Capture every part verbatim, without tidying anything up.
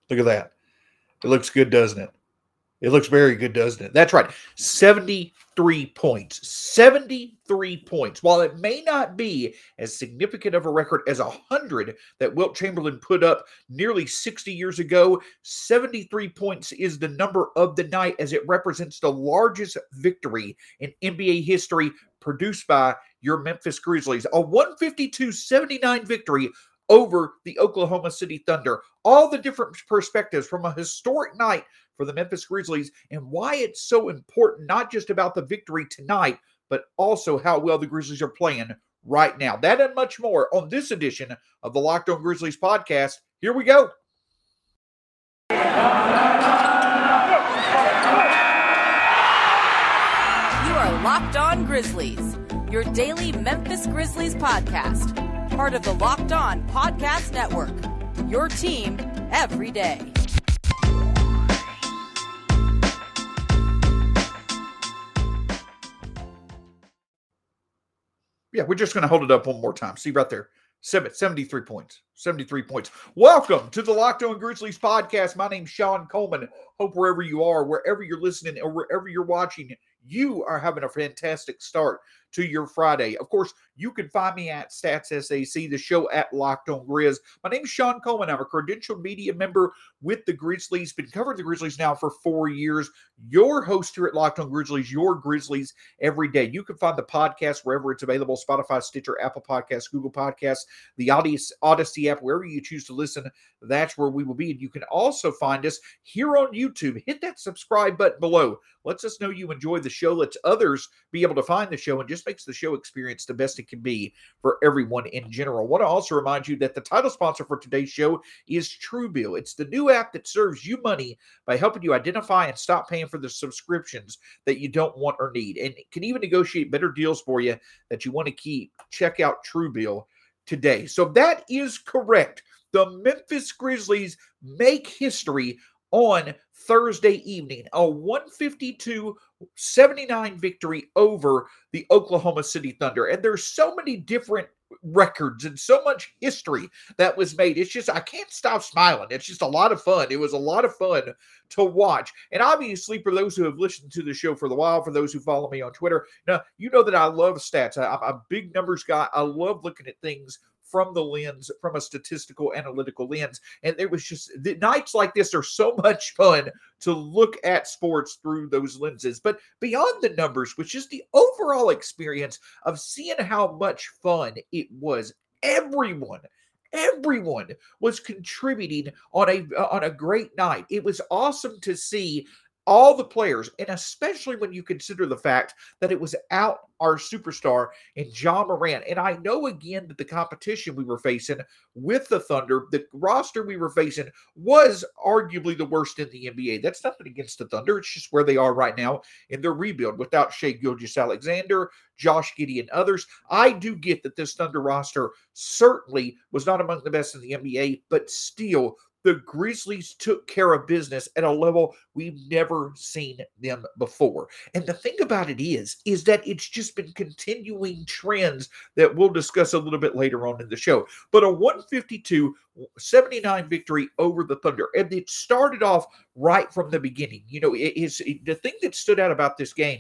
Look at that. It looks good, doesn't it? It looks very good, doesn't it? That's right. seventy-three points. seventy-three points. While it may not be as significant of a record as one hundred that Wilt Chamberlain put up nearly sixty years ago, seventy-three points is the number of the night as it represents the largest victory in N B A history produced by your Memphis Grizzlies. A one fifty-two seventy-nine victory over the Oklahoma City Thunder. All the different perspectives from a historic night for the Memphis Grizzlies and why it's so important, not just about the victory tonight, but also how well the Grizzlies are playing right now. That and much more on this edition of the Locked On Grizzlies podcast. Here we go. You are Locked On Grizzlies, your daily Memphis Grizzlies podcast. Part of the Locked On Podcast Network, your team every day. Yeah, we're just going to hold it up one more time. See right there. Seven, seventy-three points. seventy-three points. Welcome to the Locked On Grizzlies podcast. My name's Sean Coleman. Hope wherever you are, wherever you're listening, or wherever you're watching, you are having a fantastic start to your Friday. Of course, you can find me at StatsSAC, the show at Locked On Grizz. My name is Sean Coleman. I'm a credentialed media member with the Grizzlies. Been covering the Grizzlies now for four years. Your host here at Locked On Grizzlies, your Grizzlies every day. You can find the podcast wherever it's available: Spotify, Stitcher, Apple Podcasts, Google Podcasts, the Odyssey app, wherever you choose to listen. That's where we will be. And you can also find us here on YouTube. Hit that subscribe button below. Lets us know you enjoy the show. Lets others be able to find the show and just makes the show experience the best it can be for everyone in general. I want to also remind you that the title sponsor for today's show is Truebill. It's the new app that serves you money by helping you identify and stop paying for the subscriptions that you don't want or need, and it can even negotiate better deals for you that you want to keep. Check out Truebill today. So that is correct. The Memphis Grizzlies make history on Thursday evening, a one fifty-two seventy-nine victory over the Oklahoma City Thunder. And there's so many different records and so much history that was made. It's just, I can't stop smiling. It's just a lot of fun. It was a lot of fun to watch. And obviously, for those who have listened to the show for a while, for those who follow me on Twitter, now you know that I love stats. I, I'm a big numbers guy. I love looking at things from the lens, from a statistical analytical lens. And it was just, the nights like this are so much fun to look at sports through those lenses. But beyond the numbers, which is the overall experience of seeing how much fun it was, everyone Everyone was contributing on a on a great night. It was awesome to see all the players, and especially when you consider the fact that it was out our superstar in Ja Morant. And I know again that the competition we were facing with the Thunder, the roster we were facing was arguably the worst in the N B A. That's nothing against the Thunder. It's just where they are right now in their rebuild without Shai Gilgeous-Alexander, Josh Giddey, and others. I do get that this Thunder roster certainly was not among the best in the N B A, but still, the Grizzlies took care of business at a level we've never seen them before. And the thing about it is, is that it's just been continuing trends that we'll discuss a little bit later on in the show. But a one fifty-two seventy-nine victory over the Thunder. And it started off right from the beginning. You know, it is it, the thing that stood out about this game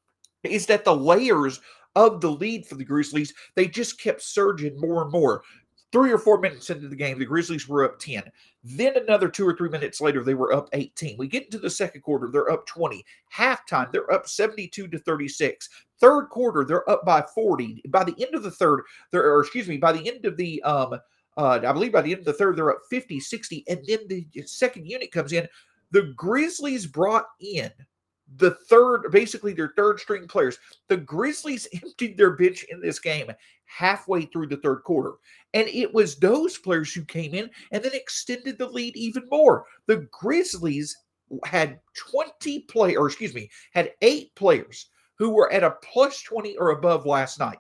is that the layers of the lead for the Grizzlies, they just kept surging more and more. Three or four minutes into the game, the Grizzlies were up ten. Then another two or three minutes later, they were up eighteen. We get into the second quarter, they're up twenty. Halftime, they're up seventy-two to thirty-six. Third quarter, they're up by forty. By the end of the third, they're, or excuse me, by the end of the, um, uh, I believe by the end of the third, they're up fifty, sixty. And then the second unit comes in. The Grizzlies brought in the third, basically their third string players. The Grizzlies emptied their bench in this game halfway through the third quarter. And it was those players who came in and then extended the lead even more. The Grizzlies had twenty players, or excuse me, had eight players who were at a plus twenty or above last night.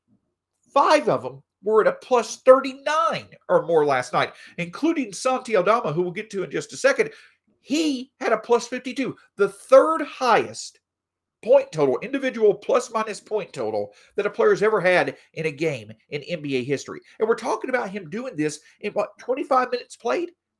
Five of them were at a plus thirty-nine or more last night, including Santi Aldama, who we'll get to in just a second. He had a plus fifty-two, the third highest point total, individual plus minus point total that a player has ever had in a game in N B A history. And we're talking about him doing this in what, twenty-five minutes played?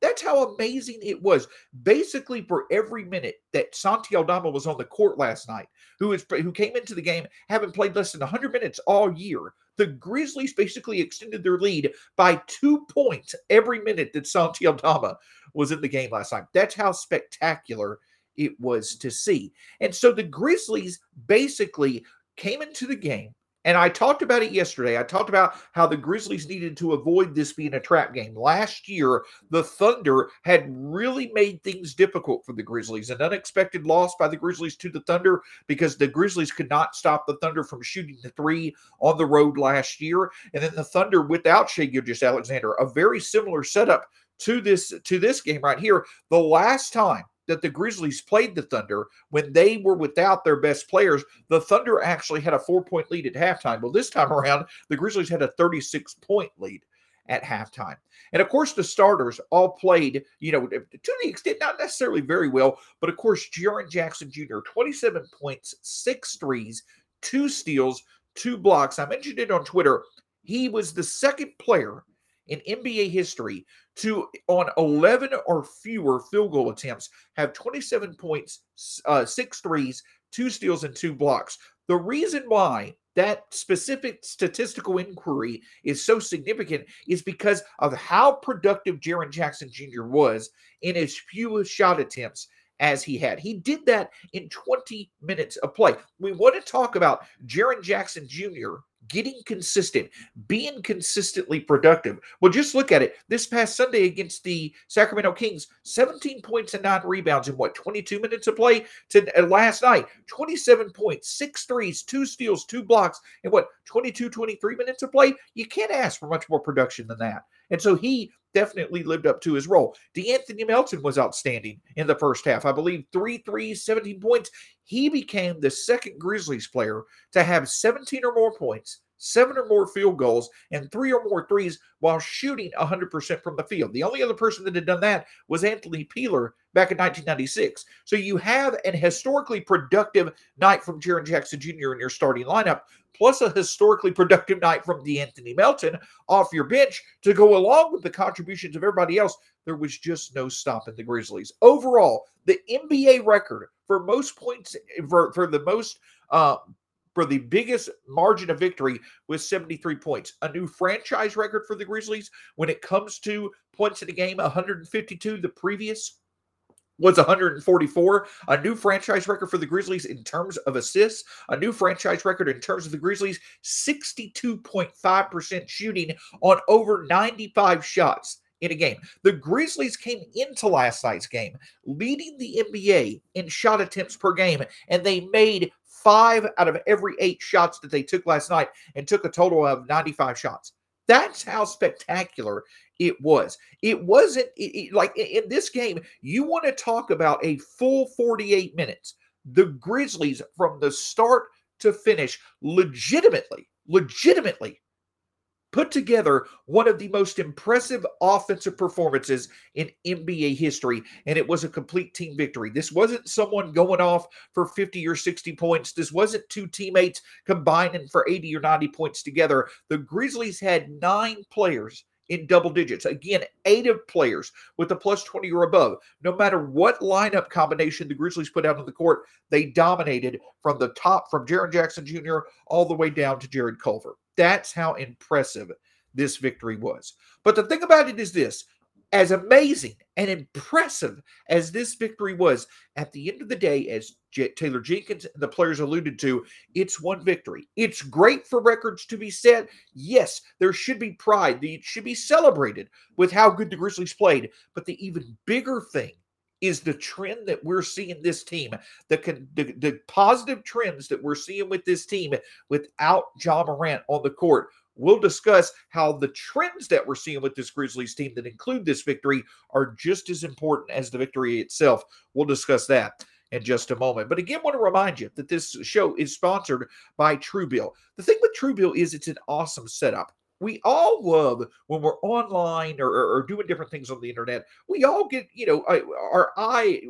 That's how amazing it was. Basically, for every minute that Santi Aldama was on the court last night, who is who came into the game having played less than one hundred minutes all year, the Grizzlies basically extended their lead by two points every minute that Santi Aldama was in the game last night. That's how spectacular it was to see. And so the Grizzlies basically came into the game, and I talked about it yesterday. I talked about how the Grizzlies needed to avoid this being a trap game. Last year, the Thunder had really made things difficult for the Grizzlies. An unexpected loss by the Grizzlies to the Thunder because the Grizzlies could not stop the Thunder from shooting the three on the road last year. And then the Thunder without Shai Gilgeous-Alexander, a very similar setup to this, to this game right here. The last time that the Grizzlies played the Thunder, when they were without their best players, the Thunder actually had a four-point lead at halftime. Well, this time around, the Grizzlies had a thirty-six point lead at halftime. And, of course, the starters all played, you know, to the extent, not necessarily very well, but, of course, Jaren Jackson Junior, twenty-seven points, six threes, two steals, two blocks. I mentioned it on Twitter. He was the second player in N B A history to, on eleven or fewer field goal attempts, have twenty-seven points, uh, six threes, two steals, and two blocks. The reason why that specific statistical inquiry is so significant is because of how productive Jaren Jackson Junior was in as few shot attempts as he had. He did that in twenty minutes of play. We want to talk about Jaren Jackson Junior getting consistent, being consistently productive. Well, just look at it. This past Sunday against the Sacramento Kings, seventeen points and nine rebounds in what, twenty-two minutes of play? To uh, last night, twenty-seven points, six threes, two steals, two blocks, in what, twenty-two, twenty-three minutes of play? You can't ask for much more production than that. And so he definitely lived up to his role. DeAnthony Melton was outstanding in the first half. I believe three threes, seventeen points. He became the second Grizzlies player to have seventeen or more points, seven or more field goals, and three or more threes while shooting one hundred percent from the field. The only other person that had done that was Anthony Peeler back in nineteen ninety-six. So you have an historically productive night from Jaren Jackson Junior in your starting lineup, plus a historically productive night from DeAnthony Melton off your bench to go along with the contributions of everybody else. There was just no stopping the Grizzlies. Overall, the N B A record for most points, for, for the most, uh, for the biggest margin of victory was seventy-three points. A new franchise record for the Grizzlies when it comes to points in a game, one hundred fifty-two. The previous was one hundred forty-four. A new franchise record for the Grizzlies in terms of assists. A new franchise record in terms of the Grizzlies, sixty-two point five percent shooting on over ninety-five shots in a game. The Grizzlies came into last night's game leading the N B A in shot attempts per game, and they made five out of every eight shots that they took last night and took a total of ninety-five shots. That's how spectacular it was. It wasn't it, it, like in this game, you want to talk about a full forty-eight minutes. The Grizzlies, from the start to finish, legitimately, legitimately put together one of the most impressive offensive performances in N B A history, and it was a complete team victory. This wasn't someone going off for fifty or sixty points. This wasn't two teammates combining for eighty or ninety points together. The Grizzlies had nine players in double digits. Again, eight of players with a plus twenty or above. No matter what lineup combination the Grizzlies put out on the court, they dominated from the top, from Jaren Jackson Junior all the way down to Jarrett Culver. That's how impressive this victory was. But the thing about it is this: as amazing and impressive as this victory was, at the end of the day, as J- Taylor Jenkins and the players alluded to, it's one victory. It's great for records to be set. Yes, there should be pride. It should be celebrated with how good the Grizzlies played. But the even bigger thing is the trend that we're seeing this team, the, the, the positive trends that we're seeing with this team without Ja Morant on the court. We'll discuss how the trends that we're seeing with this Grizzlies team that include this victory are just as important as the victory itself. We'll discuss that in just a moment. But again, I want to remind you that this show is sponsored by Truebill. The thing with Truebill is it's an awesome setup. We all love when we're online or, or, or doing different things on the internet. We all get, you know, our eye, we,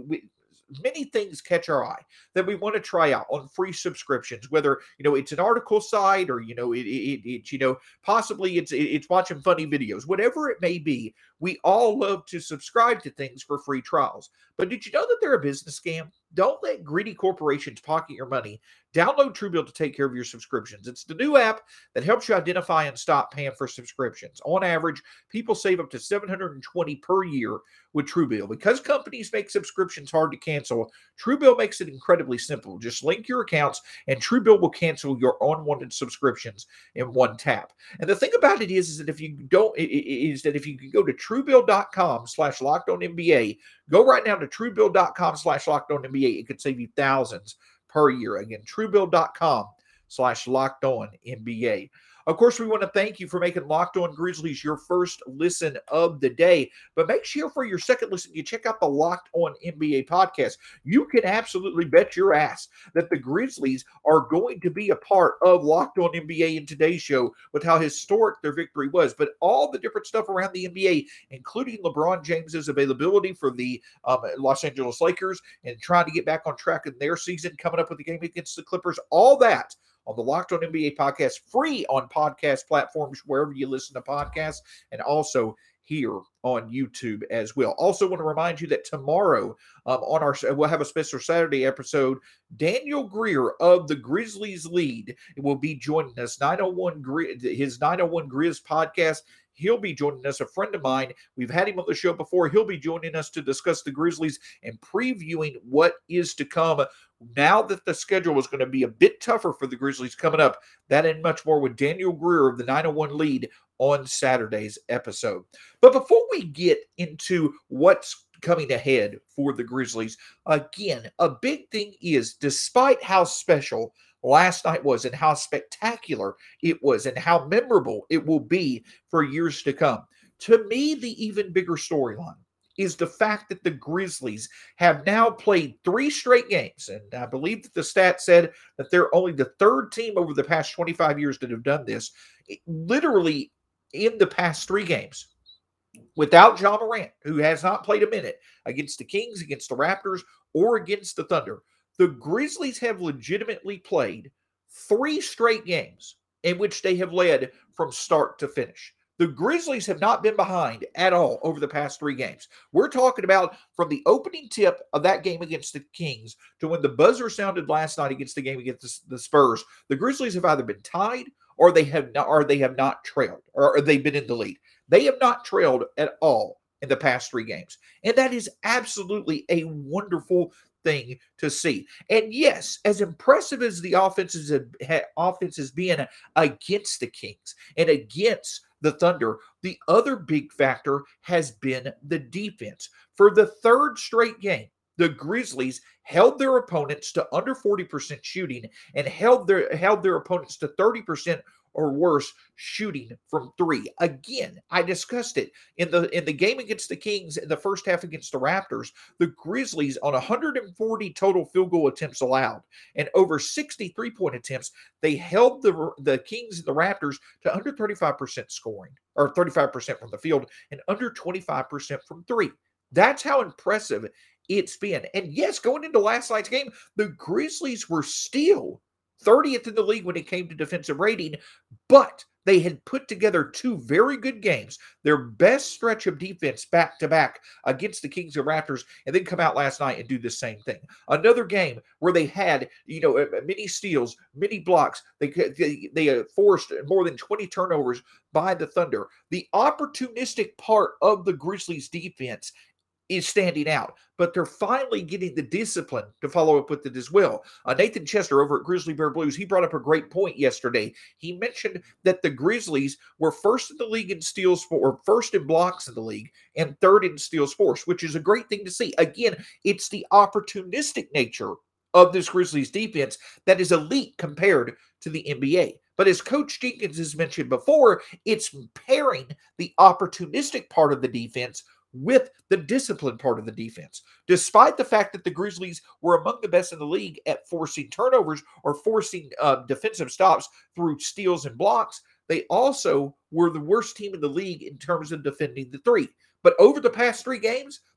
many things catch our eye that we want to try out on free subscriptions, whether, you know, it's an article site or, you know, it, it, it you know, possibly it's, it's watching funny videos, whatever it may be. We all love to subscribe to things for free trials. But did you know that they're a business scam? Don't let greedy corporations pocket your money. Download Truebill to take care of your subscriptions. It's the new app that helps you identify and stop paying for subscriptions. On average, people save up to seven hundred twenty dollars per year with Truebill. Because companies make subscriptions hard to cancel, Truebill makes it incredibly simple. Just link your accounts and Truebill will cancel your unwanted subscriptions in one tap. And the thing about it is, is that if you don't, is that if you can go to Truebill.com slash locked on NBA, go right now to Truebill.com slash locked on NBA. It could save you thousands per year. Again, Truebill.com slash locked on NBA. Of course, we want to thank you for making Locked On Grizzlies your first listen of the day. But make sure for your second listen, you check out the Locked On N B A podcast. You can absolutely bet your ass that the Grizzlies are going to be a part of Locked On N B A in today's show with how historic their victory was. But all the different stuff around the N B A, including LeBron James's availability for the um, Los Angeles Lakers and trying to get back on track in their season, coming up with the game against the Clippers, all that on the Locked On N B A podcast, free on podcast platforms wherever you listen to podcasts, and also here on YouTube as well. Also want to remind you that tomorrow um, on our we'll have a special Saturday episode. Daniel Greer of the Grizzlies Lead will be joining us. nine oh one Grizz, his nine oh one Grizz podcast. He'll be joining us, a friend of mine. We've had him on the show before. He'll be joining us to discuss the Grizzlies and previewing what is to come now that the schedule is going to be a bit tougher for the Grizzlies coming up. That and much more with Daniel Greer of the nine oh one Lead on Saturday's episode. But before we get into what's coming ahead for the Grizzlies, again, a big thing is, despite how special last night was and how spectacular it was and how memorable it will be for years to come, to me, the even bigger storyline is the fact that the Grizzlies have now played three straight games. And I believe that the stat said that they're only the third team over the past twenty-five years that have done this, literally in the past three games, without Ja Morant, who has not played a minute against the Kings, against the Raptors, or against the Thunder. The Grizzlies have legitimately played three straight games in which they have led from start to finish. The Grizzlies have not been behind at all over the past three games. We're talking about from the opening tip of that game against the Kings to when the buzzer sounded last night against the game against the Spurs. The Grizzlies have either been tied or they have not, or they have not trailed, or they've been in the lead. They have not trailed at all in the past three games. And that is absolutely a wonderful thing to see. And yes, as impressive as the offenses have, offense has been against the Kings and against the Thunder, the other big factor has been the defense. For the third straight game, the Grizzlies held their opponents to under forty percent shooting and held their held their opponents to thirty percent or worse shooting from three. Again, I discussed it in the in the game against the Kings in the first half against the Raptors. The Grizzlies, on one hundred forty total field goal attempts allowed and over sixty three-point attempts, they held the the Kings and the Raptors to under thirty-five percent scoring, or thirty-five percent from the field, and under twenty-five percent from three. That's how impressive it's been. And yes, going into last night's game, the Grizzlies were still thirtieth in the league when it came to defensive rating, but they had put together two very good games, their best stretch of defense back-to-back against the Kings and Raptors, and then come out last night and do the same thing. Another game where they had, you know, many steals, many blocks. They, they, they forced more than twenty turnovers by the Thunder. The opportunistic part of the Grizzlies' defense is standing out, but they're finally getting the discipline to follow up with it as well. Uh, Nathan Chester over at Grizzly Bear Blues, he brought up a great point yesterday. He mentioned that the Grizzlies were first in the league in steals, or first in blocks in the league, and third in steals forced, which is a great thing to see. Again, it's the opportunistic nature of this Grizzlies defense that is elite compared to the N B A. But as Coach Jenkins has mentioned before, it's pairing the opportunistic part of the defense with the disciplined part of the defense. Despite the fact that the Grizzlies were among the best in the league at forcing turnovers or forcing uh, defensive stops through steals and blocks, they also were the worst team in the league in terms of defending the three. But over the past three games,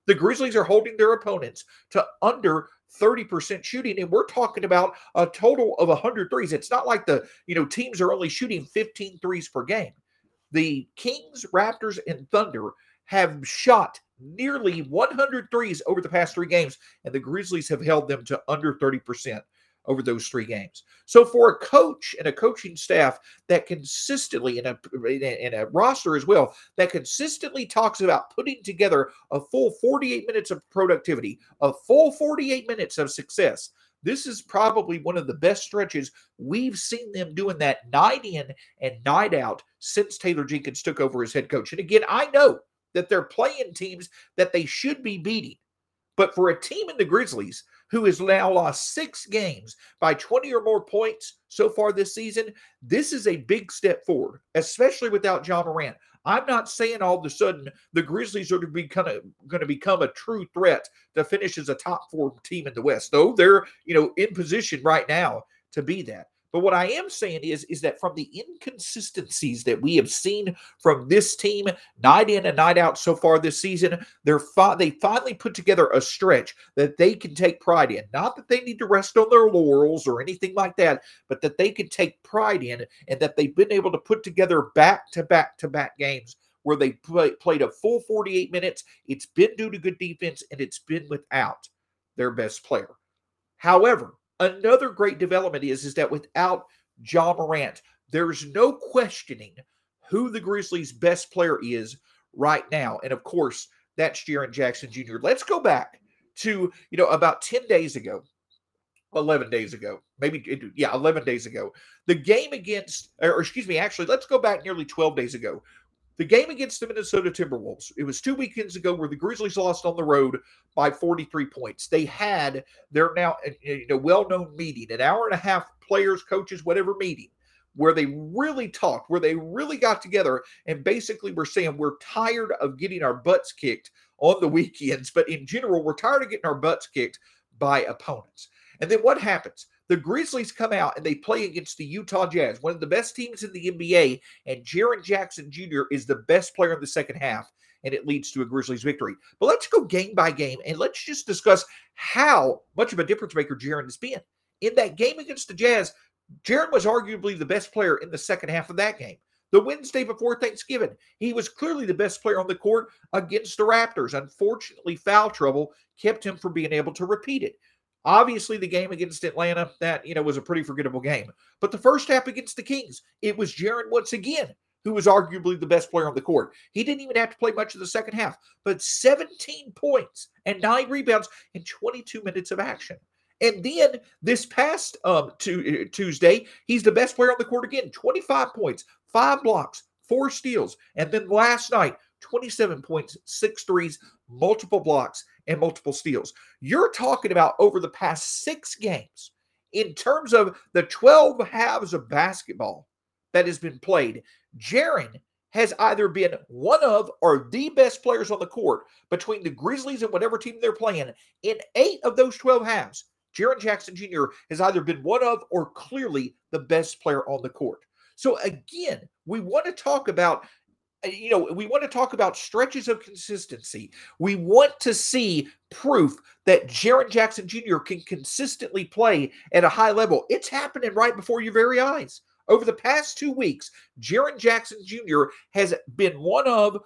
The Grizzlies are holding their opponents to under thirty percent shooting, and we're talking about a total of one hundred threes. It's not like the, you know, teams are only shooting fifteen threes per game. The Kings, Raptors, and Thunder have shot nearly one hundred threes over the past three games, and the Grizzlies have held them to under thirty percent over those three games. So for a coach and a coaching staff that consistently, in a, in a roster as well, that consistently talks about putting together a full forty-eight minutes of productivity, a full forty-eight minutes of success, this is probably one of the best stretches we've seen them doing that night in and night out since Taylor Jenkins took over as head coach. And again, I know that they're playing teams that they should be beating. But for a team in the Grizzlies who has now lost six games by twenty or more points so far this season, this is a big step forward, especially without Ja Morant. I'm not saying all of a sudden the Grizzlies are to be kind of going to become a true threat to finish as a top four team in the West, though they're, you know, in position right now to be that. But what I am saying is, is that from the inconsistencies that we have seen from this team night in and night out so far this season, they're fi- they finally put together a stretch that they can take pride in. Not that they need to rest on their laurels or anything like that, but that they can take pride in, and that they've been able to put together back-to-back-to-back games where they play, played a full forty-eight minutes. It's been due to good defense, and it's been without their best player. However, another great development is, is that without Ja Morant, there's no questioning who the Grizzlies' best player is right now. And of course, that's Jaren Jackson Junior Let's go back to, you know, about ten days ago, eleven days ago, maybe, yeah, eleven days ago. The game against, or excuse me, actually, let's go back nearly twelve days ago. The game against the Minnesota Timberwolves. It was two weekends ago where the Grizzlies lost on the road by forty-three points. They had their now, you know, well-known meeting, an hour and a half, players, coaches, whatever meeting, where they really talked, where they really got together and basically were saying, we're tired of getting our butts kicked on the weekends, but in general, we're tired of getting our butts kicked by opponents. And then what happens? The Grizzlies come out and they play against the Utah Jazz, one of the best teams in the N B A, and Jaren Jackson Junior is the best player in the second half, and it leads to a Grizzlies victory. But let's go game by game, and let's just discuss how much of a difference maker Jaren has been. In that game against the Jazz, Jaren was arguably the best player in the second half of that game. The Wednesday before Thanksgiving, he was clearly the best player on the court against the Raptors. Unfortunately, foul trouble kept him from being able to repeat it. Obviously, the game against Atlanta, that, you know, was a pretty forgettable game. But the first half against the Kings, it was Jaren once again who was arguably the best player on the court. He didn't even have to play much of the second half, but seventeen points and nine rebounds in twenty-two minutes of action. And then this past um, to, uh, Tuesday, he's the best player on the court again, twenty-five points, five blocks, four steals. And then last night, twenty-seven points, six threes, multiple blocks, and multiple steals. You're talking about over the past six games, in terms of the twelve halves of basketball that has been played, Jaren has either been one of or the best players on the court between the Grizzlies and whatever team they're playing. In eight of those twelve halves, Jaren Jackson Junior has either been one of or clearly the best player on the court. So again, we want to talk about You know, we want to talk about stretches of consistency. We want to see proof that Jaren Jackson Junior can consistently play at a high level. It's happening right before your very eyes. Over the past two weeks, Jaren Jackson Junior has been one of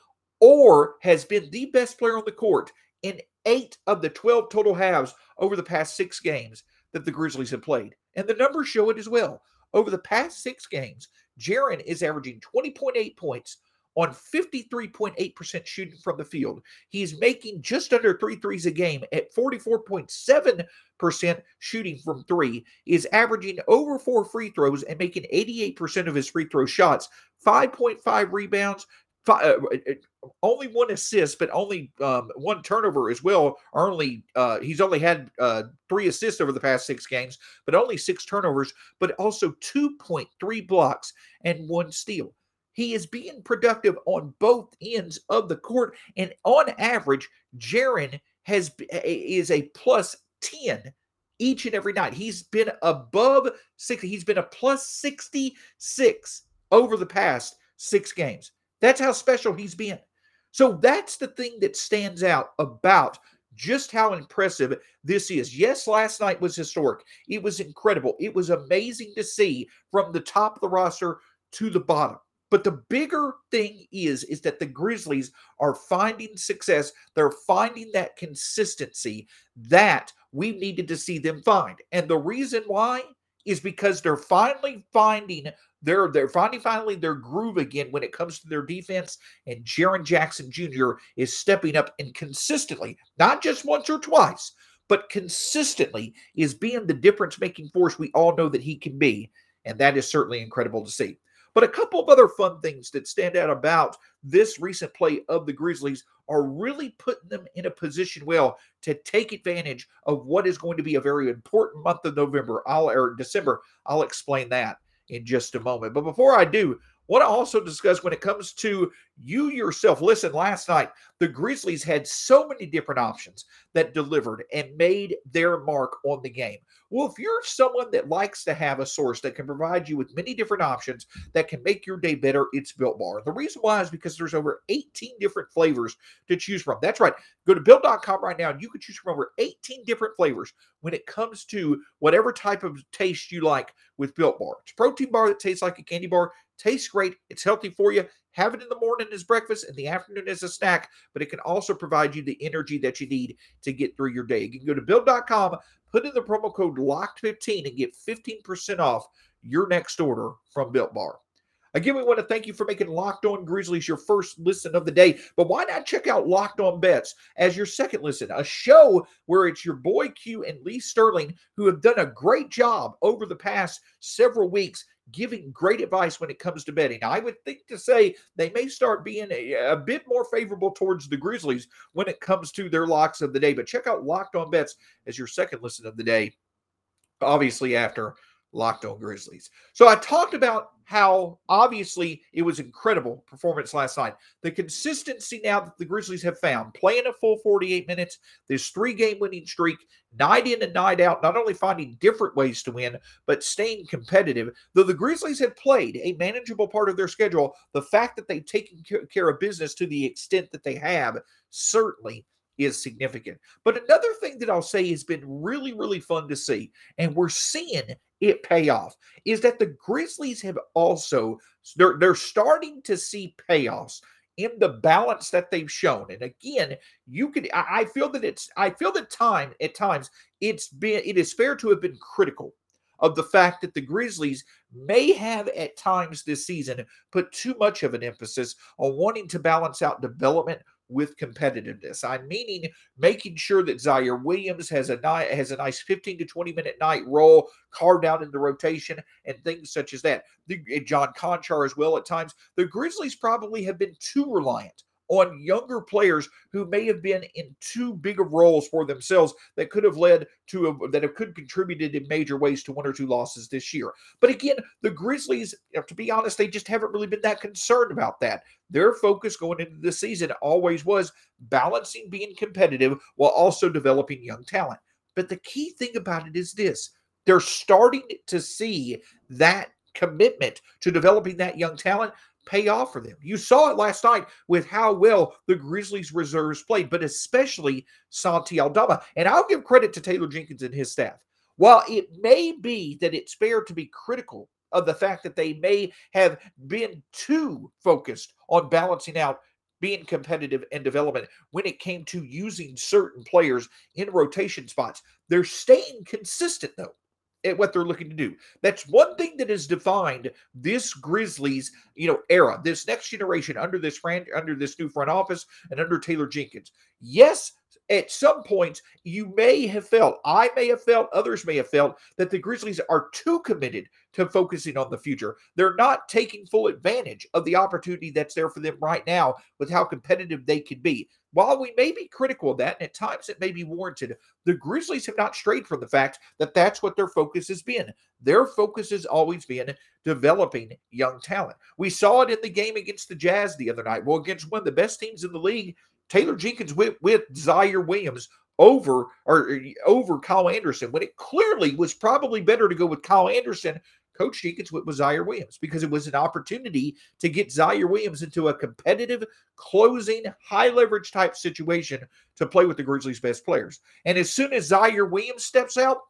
or has been the best player on the court in eight of the twelve total halves over the past six games that the Grizzlies have played. And the numbers show it as well. Over the past six games, Jaren is averaging twenty point eight points on fifty-three point eight percent shooting from the field. He's making just under three threes a game at forty-four point seven percent shooting from three, is averaging over four free throws and making eighty-eight percent of his free throw shots, five point five rebounds, five, uh, only one assist, but only um, one turnover as well. Only uh, he's only had uh, three assists over the past six games, but only six turnovers, but also two point three blocks and one steal. He is being productive on both ends of the court, and on average, Jaren has is a plus ten each and every night. He's been above sixty. He's been a plus sixty-six over the past six games. That's how special he's been. So that's the thing that stands out about just how impressive this is. Yes, last night was historic. It was incredible. It was amazing to see from the top of the roster to the bottom. But the bigger thing is, is that the Grizzlies are finding success. They're finding that consistency that we needed to see them find. And the reason why is because they're finally finding their, they're finding finally their groove again when it comes to their defense. And Jaren Jackson Junior is stepping up and consistently, not just once or twice, but consistently is being the difference-making force we all know that he can be. And that is certainly incredible to see. But a couple of other fun things that stand out about this recent play of the Grizzlies are really putting them in a position, well, to take advantage of what is going to be a very important month of November, I'll, or December. I'll explain that in just a moment. But before I do, I want to also discuss when it comes to you yourself. Listen, last night, the Grizzlies had so many different options that delivered and made their mark on the game. Well, if you're someone that likes to have a source that can provide you with many different options that can make your day better, it's Built Bar. The reason why is because there's over eighteen different flavors to choose from. That's right. Go to built dot com right now and you can choose from over eighteen different flavors when it comes to whatever type of taste you like with Built Bar. It's a protein bar that tastes like a candy bar. Tastes great. It's healthy for you. Have it in the morning as breakfast, in the afternoon as a snack, but it can also provide you the energy that you need to get through your day. You can go to built dot com, put in the promo code locked fifteen and get fifteen percent off your next order from Built Bar. Again, we want to thank you for making Locked On Grizzlies your first listen of the day. But why not check out Locked On Bets as your second listen? A show where it's your boy Q and Lee Sterling who have done a great job over the past several weeks giving great advice when it comes to betting. Now, I would think to say they may start being a, a bit more favorable towards the Grizzlies when it comes to their locks of the day. But check out Locked On Bets as your second listen of the day, obviously after Locked On Grizzlies. So I talked about how obviously it was incredible performance last night. The consistency now that the Grizzlies have found, playing a full forty-eight minutes, this three-game winning streak, night in and night out, not only finding different ways to win, but staying competitive. Though the Grizzlies have played a manageable part of their schedule, the fact that they've taken care of business to the extent that they have certainly is significant. But another thing that I'll say has been really, really fun to see, and we're seeing it pay off, is that the Grizzlies have also, they're, they're starting to see payoffs in the balance that they've shown. And again, you could, I, I feel that it's, I feel that time, at times, it's been, it is fair to have been critical of the fact that the Grizzlies may have at times this season put too much of an emphasis on wanting to balance out development with competitiveness. I'm meaning making sure that Zaire Williams has a night has a nice fifteen to twenty minute night role carved out in the rotation and things such as that. The, John Conchar as well at times. The Grizzlies probably have been too reliant on younger players who may have been in too big of roles for themselves that could have led to a, that have could contributed in major ways to one or two losses this year. But again, the Grizzlies, to be honest, they just haven't really been that concerned about that. Their focus going into the season always was balancing being competitive while also developing young talent. But the key thing about it is this: they're starting to see that commitment to developing that young talent pay off for them. You saw it last night with how well the Grizzlies reserves played, but especially Santi Aldama. And I'll give credit to Taylor Jenkins and his staff. While it may be that it's fair to be critical of the fact that they may have been too focused on balancing out being competitive and development when it came to using certain players in rotation spots, they're staying consistent, though, at what they're looking to do. That's one thing that has defined this Grizzlies, you know, era, this next generation under this fran- under this new front office and under Taylor Jenkins. Yes, at some points you may have felt, I may have felt, others may have felt that the Grizzlies are too committed to focusing on the future. They're not taking full advantage of the opportunity that's there for them right now with how competitive they could be. While we may be critical of that, and at times it may be warranted, the Grizzlies have not strayed from the fact that that's what their focus has been. Their focus has always been developing young talent. We saw it in the game against the Jazz the other night. Well, against one of the best teams in the league, Taylor Jenkins with, with Zaire Williams over, or, over Kyle Anderson, when it clearly was probably better to go with Kyle Anderson Coach Jenkins went with Zaire Williams because it was an opportunity to get Zaire Williams into a competitive, closing, high-leverage type situation to play with the Grizzlies' best players. And as soon as Zaire Williams steps out,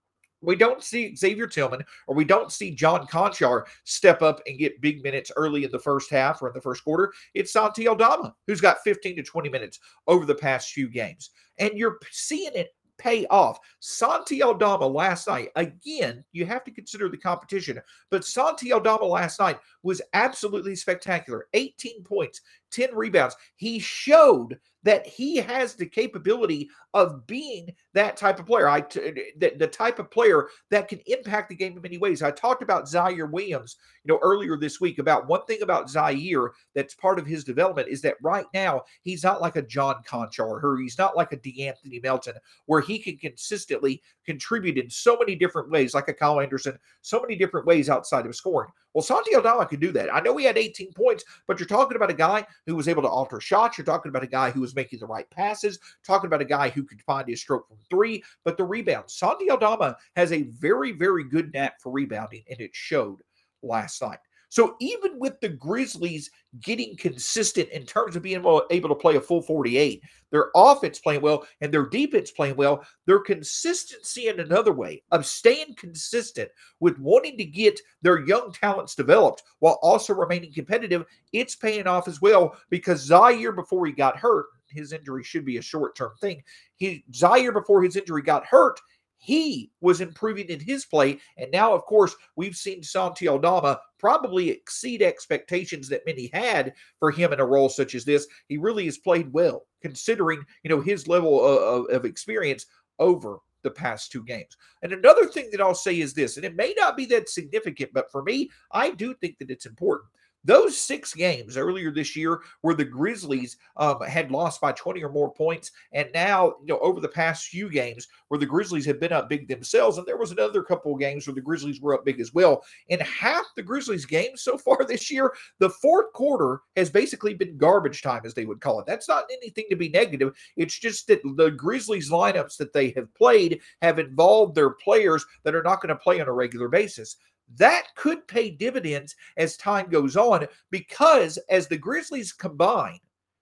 we don't see Xavier Tillman or we don't see John Konchar step up and get big minutes early in the first half or in the first quarter. It's Santi Aldama, who's got fifteen to twenty minutes over the past few games. And you're seeing it pay off. Santi Aldama last night, again, you have to consider the competition, but Santi Aldama last night was absolutely spectacular. eighteen points, ten rebounds. He showed that he has the capability of being that type of player. I, the, the type of player that can impact the game in many ways. I talked about Zaire Williams, you know, earlier this week about one thing about Zaire that's part of his development is that right now he's not like a John Konchar or he's not like a DeAnthony Melton where he can consistently contribute in so many different ways, like a Kyle Anderson, so many different ways outside of scoring. Well, Santi Aldama can do that. I know he had eighteen points, but you're talking about a guy who was able to alter shots. You're talking about a guy who was making the right passes, talking about a guy who could find his stroke from three, but the rebound. Santi Aldama has a very, very good knack for rebounding, and it showed last night. So even with the Grizzlies getting consistent in terms of being able, able to play a full forty-eight, their offense playing well and their defense playing well, their consistency in another way of staying consistent with wanting to get their young talents developed while also remaining competitive, it's paying off as well because Zaire, before he got hurt, his injury should be a short-term thing. He, Zaire, before his injury got hurt, he was improving in his play, and now, of course, we've seen Santi Aldama probably exceed expectations that many had for him in a role such as this. He really has played well, considering, you know, his level of, of experience over the past two games. And another thing that I'll say is this, and it may not be that significant, but for me, I do think that it's important. Those six games earlier this year where the Grizzlies um, had lost by twenty or more points, and now, you know, over the past few games where the Grizzlies have been up big themselves, and there was another couple of games where the Grizzlies were up big as well. In half the Grizzlies games so far this year, the fourth quarter has basically been garbage time, as they would call it. That's not anything to be negative. It's just that the Grizzlies lineups that they have played have involved their players that are not going to play on a regular basis. That could pay dividends as time goes on because as the Grizzlies combine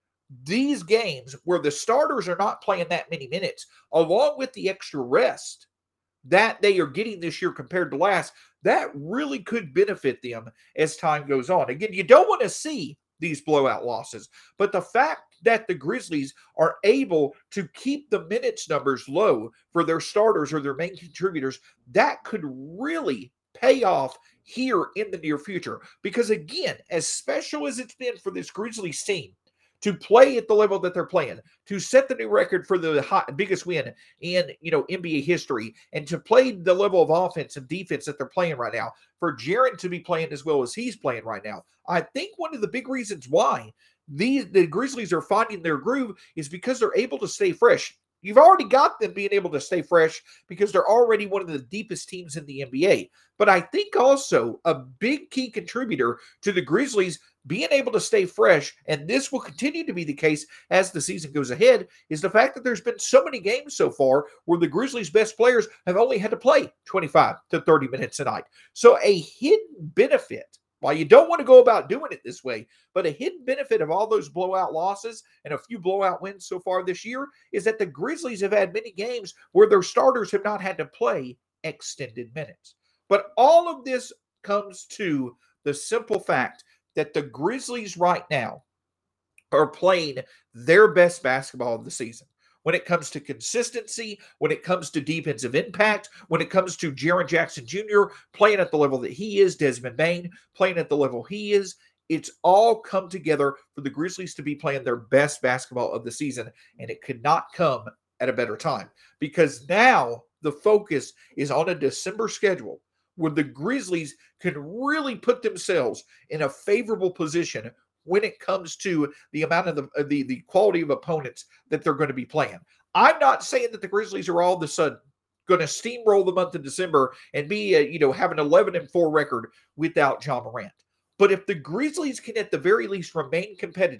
these games where the starters are not playing that many minutes, along with the extra rest that they are getting this year compared to last, that really could benefit them as time goes on. Again, you don't want to see these blowout losses, but the fact that the Grizzlies are able to keep the minutes numbers low for their starters or their main contributors, that could really pay off here in the near future. Because again, as special as it's been for this Grizzlies team to play at the level that they're playing, to set the new record for the hot, biggest win in, you know, N B A history, and to play the level of offense and defense that they're playing right now, for Jaren to be playing as well as he's playing right now, I think one of the big reasons why these the Grizzlies are finding their groove is because they're able to stay fresh. You've already got them being able to stay fresh because they're already one of the deepest teams in the N B A. But I think also a big key contributor to the Grizzlies being able to stay fresh, and this will continue to be the case as the season goes ahead, is the fact that there's been so many games so far where the Grizzlies' best players have only had to play twenty-five to thirty minutes a night. So a hidden benefit, while you don't want to go about doing it this way, but a hidden benefit of all those blowout losses and a few blowout wins so far this year is that the Grizzlies have had many games where their starters have not had to play extended minutes. But all of this comes to the simple fact that the Grizzlies right now are playing their best basketball of the season. When it comes to consistency, when it comes to defensive impact, when it comes to Jaren Jackson Junior playing at the level that he is, Desmond Bane playing at the level he is, it's all come together for the Grizzlies to be playing their best basketball of the season, and it could not come at a better time because now the focus is on a December schedule where the Grizzlies can really put themselves in a favorable position when it comes to the amount of the, the, the quality of opponents that they're going to be playing. I'm not saying that the Grizzlies are all of a sudden going to steamroll the month of December and be, a, you know, have an eleven and four record without Ja Morant. But if the Grizzlies can at the very least remain competitive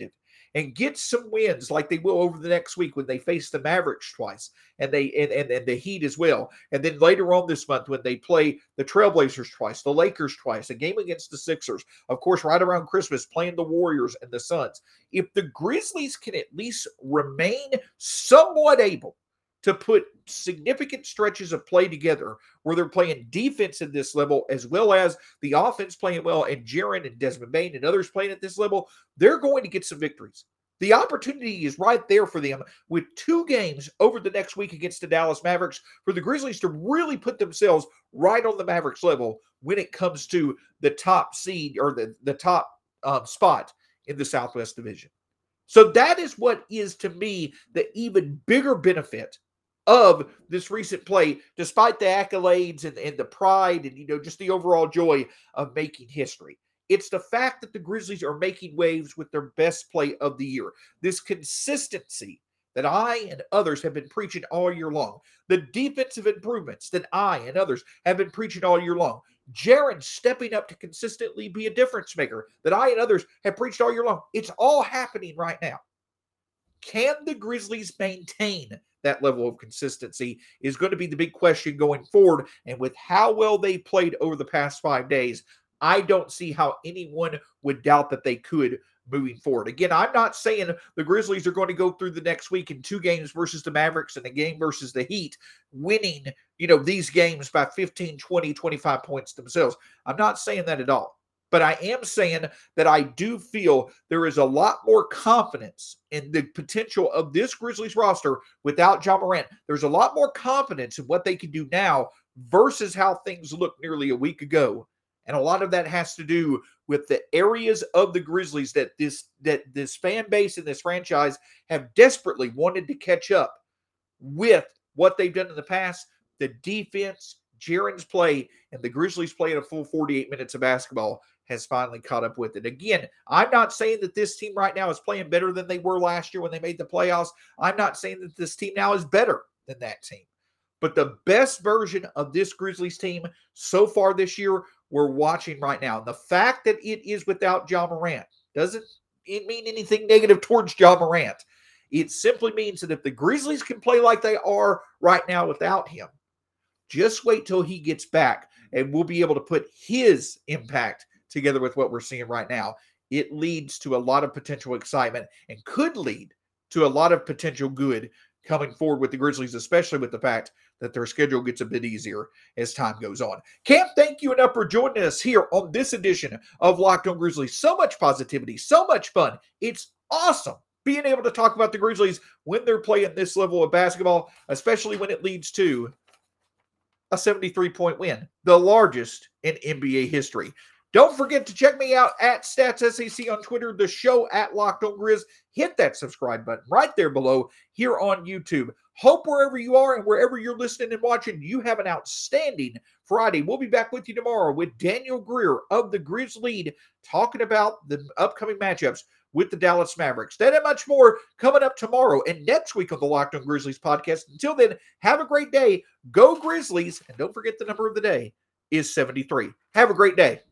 and get some wins like they will over the next week when they face the Mavericks twice and they and, and, and the Heat as well. And then later on this month when they play the Trailblazers twice, the Lakers twice, a game against the Sixers, of course, right around Christmas, playing the Warriors and the Suns. If the Grizzlies can at least remain somewhat able to put significant stretches of play together where they're playing defense at this level as well as the offense playing well and Jaren and Desmond Bane and others playing at this level, they're going to get some victories. The opportunity is right there for them with two games over the next week against the Dallas Mavericks for the Grizzlies to really put themselves right on the Mavericks level when it comes to the top seed or the, the top um, spot in the Southwest Division. So that is what is, to me, the even bigger benefit of this recent play, despite the accolades and, and the pride and, you know, just the overall joy of making history. It's the fact that the Grizzlies are making waves with their best play of the year. This consistency that I and others have been preaching all year long. The defensive improvements that I and others have been preaching all year long. Jaren stepping up to consistently be a difference maker that I and others have preached all year long. It's all happening right now. Can the Grizzlies maintain that level of consistency is going to be the big question going forward. And with how well they played over the past five days, I don't see how anyone would doubt that they could moving forward. Again, I'm not saying the Grizzlies are going to go through the next week in two games versus the Mavericks and a game versus the Heat, winning, you know, these games by fifteen, twenty, twenty-five points themselves. I'm not saying that at all. But I am saying that I do feel there is a lot more confidence in the potential of this Grizzlies roster without Ja Morant. There's a lot more confidence in what they can do now versus how things looked nearly a week ago. And a lot of that has to do with the areas of the Grizzlies that this that this fan base and this franchise have desperately wanted to catch up with what they've done in the past. The defense, Jaren's play, and the Grizzlies playing a full forty-eight minutes of basketball has finally caught up with it. Again, I'm not saying that this team right now is playing better than they were last year when they made the playoffs. I'm not saying that this team now is better than that team. But the best version of this Grizzlies team so far this year, we're watching right now. And the fact that it is without Ja Morant doesn't it mean anything negative towards Ja Morant. It simply means that if the Grizzlies can play like they are right now without him, just wait till he gets back and we'll be able to put his impact together with what we're seeing right now. It leads to a lot of potential excitement and could lead to a lot of potential good coming forward with the Grizzlies, especially with the fact that their schedule gets a bit easier as time goes on. Cam, thank you enough for joining us here on this edition of Locked On Grizzlies. So much positivity, so much fun. It's awesome being able to talk about the Grizzlies when they're playing this level of basketball, especially when it leads to a seventy-three point win, the largest in N B A history. Don't forget to check me out at StatsSAC on Twitter, the show at Locked On Grizz. Hit that subscribe button right there below here on YouTube. Hope wherever you are and wherever you're listening and watching, you have an outstanding Friday. We'll be back with you tomorrow with Daniel Greer of the Grizz Lead talking about the upcoming matchups with the Dallas Mavericks. That and much more coming up tomorrow and next week on the Locked On Grizzlies podcast. Until then, have a great day. Go Grizzlies. And don't forget the number of the day is seventy-three. Have a great day.